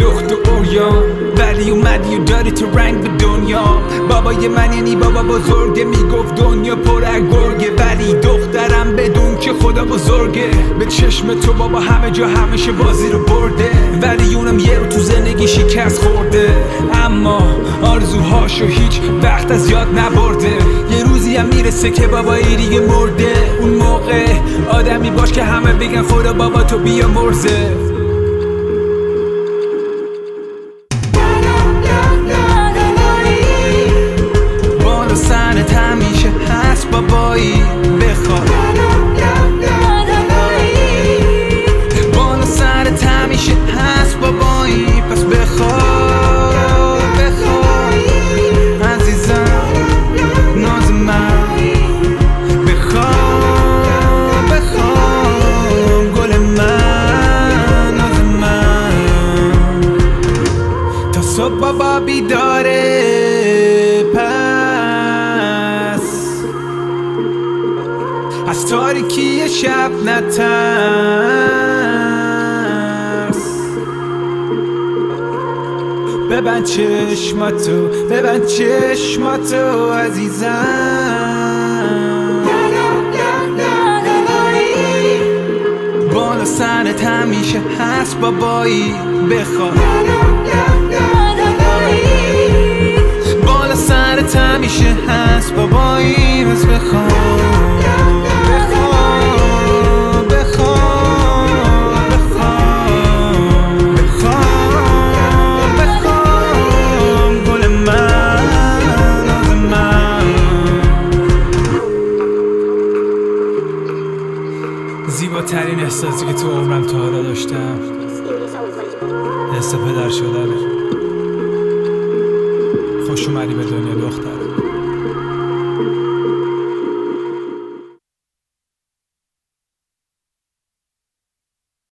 لخت و اوریان، ولی اومدی و داری تو رنگ به دنیا. بابای من یعنی بابا بزرگه، میگفت دنیا پر از گرگه، ولی دخترم بدون که خدا بزرگه. به چشم تو بابا همه جا همیشه بازی رو برده، ولی اونم یه رو تو زندگی شکست خورده، اما آرزوهاشو هیچ وقت از یاد نبرده. یه روزی هم میرسه که بابایی دیگه مرده، اون موقع آدمی باش که همه بگن خدا بابا تو بیا مرزه. بالا سرت همیشه هست بابایی، بخواد بالا سرت همیشه هست بابایی، پس بخواد عزیزم ناز من، بخواد گل من، ناز من. تا صبح بابا بیداره، پس از تاریکی شب نترس. ببند چشماتو، ببند چشماتو عزیزم. بالا سرت همیشه هست بابایی، بخواد بالا سرت همیشه هست بابایی، بس زیباترین احساسی که تو عمرم تا حالا داشتم حس پدر شدنه. خوش اومدی به دنیا دختر.